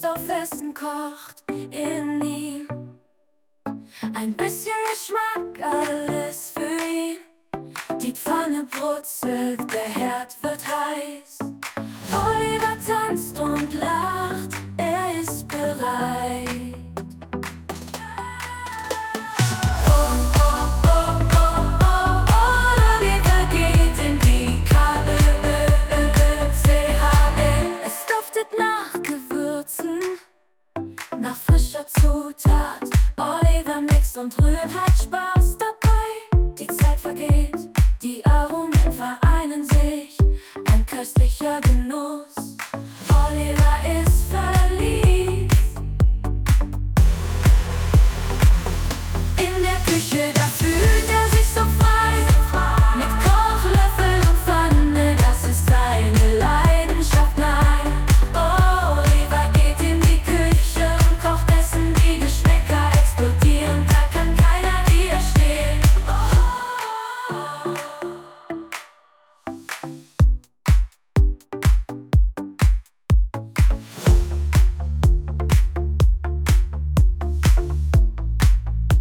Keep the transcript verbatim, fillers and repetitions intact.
auf Essen kocht in ihm. Ein bisschen Geschmack, alles für ihn. Die Pfanne brutzelt, der Herd wird heiß. Oliver tanzt und lacht, er ist bereit. Oh, oh, oh, oh, oh, Oliver geht in die K Ö Ö C H N. Es duftet nach Gewürzen, nach frischer Zutat. Oliver mixt und rührt, hat Spaß dabei. Die Zeit vergeht, die Aromen vereinen sich, ein köstlicher Genuss.